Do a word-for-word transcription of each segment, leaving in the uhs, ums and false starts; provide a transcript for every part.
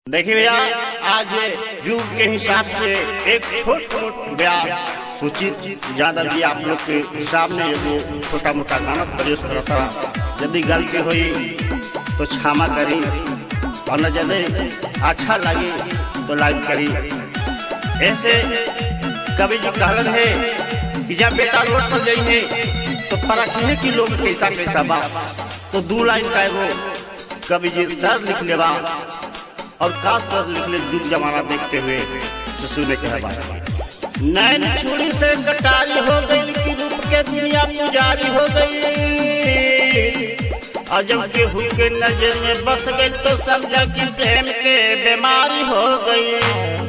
देखिए भैया, आज युग के हिसाब से एक छोट छोट बयान सुचित यादव जी आप लोग के सामने एगो छोटा मोटा गाना प्रवेश करता। यदि गलती हुई तो क्षमा करी और न यदि अच्छा लगे तो लाइक करी। ऐसे कभी जो कहलन है कि जब बेटा रोड पर गई है तो परखने की लोग कैसा कैसा बात, तो दो लाइन का एगो कभी जी सर लिख लेवा और खास पर लिख ले युग जमाना देखते हुए तो सुने के बाद नैन छुरी से कटारी हो गई कि रूप के दुनिया पुजारी हो गई। और जब केहू के नजर में बस गई तो समझा कि प्रेम के बीमारी हो गई।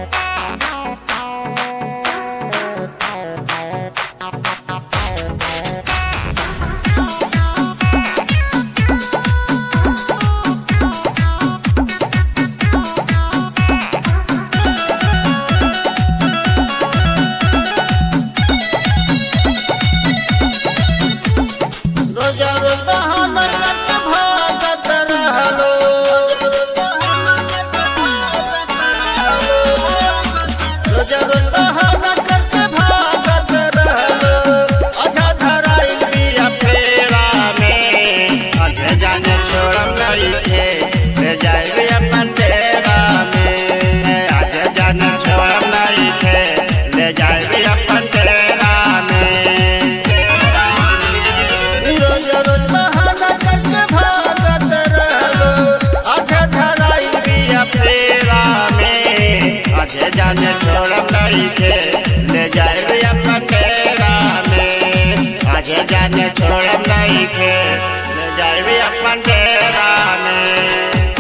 जाने छोड़म नहीं के ले जाए अपन डेरा में, आज जाने छोड़म नहीं के ले जाए अपन डेरा में।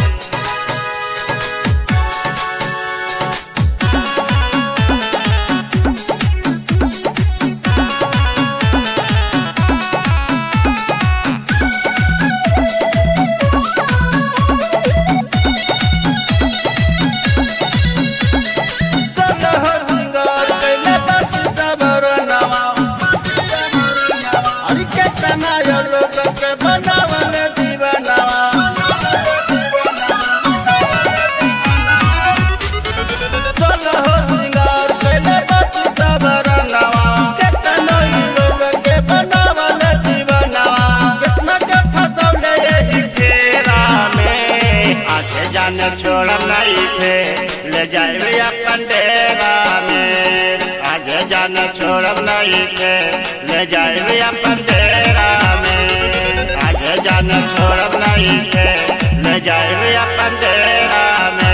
जाने छोड़म नहीं थे ले जाए अपन डेरा में, आज जाने छोड़म नहीं थे ले जाए अपन डेरा में, आज जाने छोड़म नहीं थे ले जाए अपन डेरा में।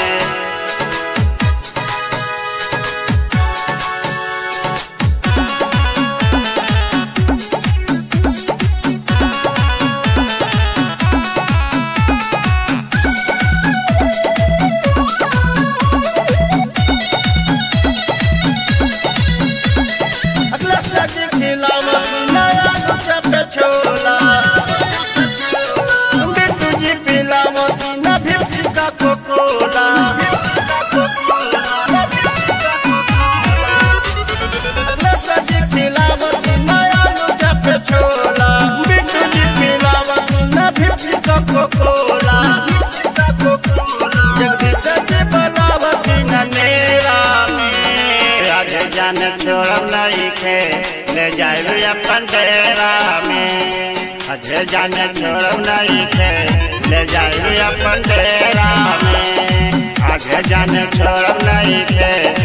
जाने छोड़म नहीं खे ले जाए अपन डेरा में, अजय जाने छोड़म नहीं खे ले जाए अपन डेरा में, अजय जाने छोड़म नहीं खे